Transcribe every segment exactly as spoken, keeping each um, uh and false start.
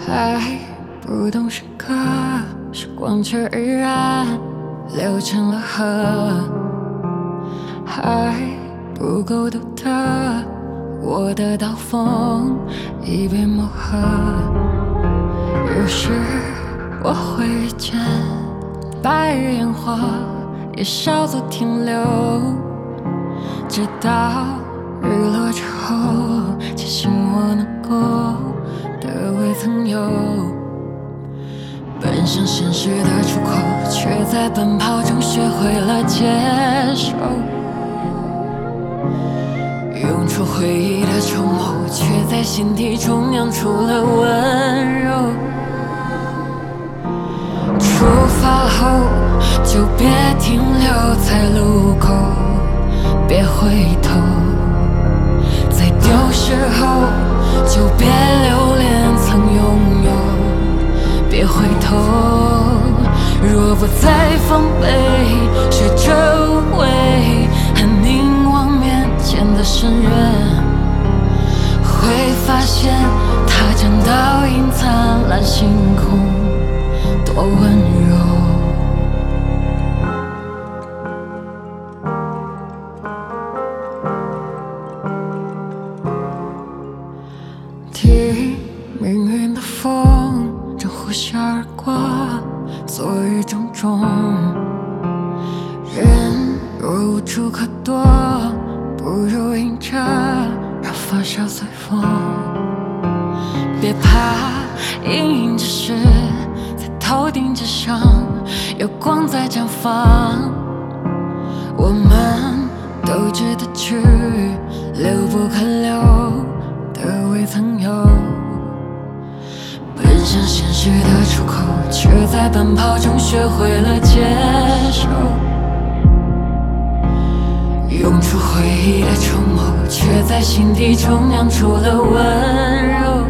还不懂时刻，时光却已然流成了河。还不够独特，我的刀锋已被磨合。有时我会遇见白日焰火，也稍作停留，直到日落之后，庆幸我能够的未曾有。奔向现实的出口，却在奔跑中学会了接受。涌出回忆的筹谋，却在心底中酿出了温柔。出发后就别停留在路口，别回头。在丢失后就别留恋曾拥有，别回头。若不再防备，学着无畏，和凝望面前的深渊，会发现它真倒映灿烂星空，多温柔。听命运的风正呼啸而过，昨日种种。人若无处可躲，不如迎着，让发梢随风。别怕，隐隐之事在头顶之上，有光在绽放。我们都值得去，留不可留的未曾有。奔向现实的出口，却在奔跑中学会了接受。涌出回忆的筹谋，却在心底中酿出了温柔。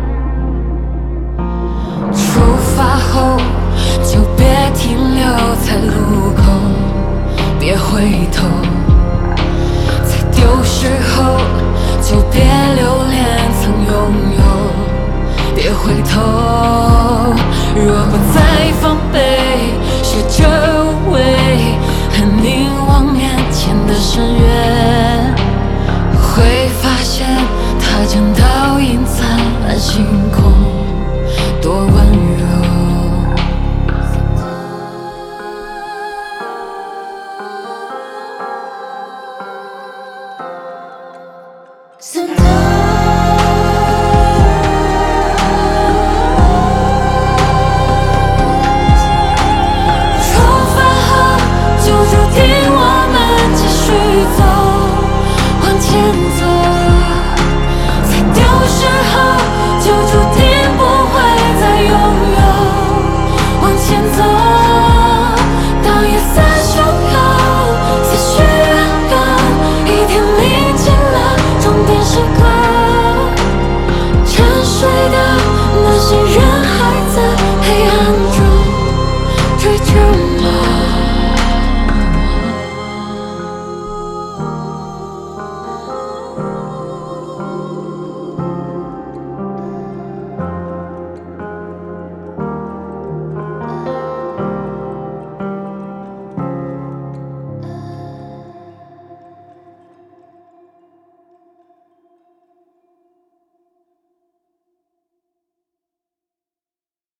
出发后就别停留在路口，别回头。在丢失后就别留恋曾拥有，别回头。若不再放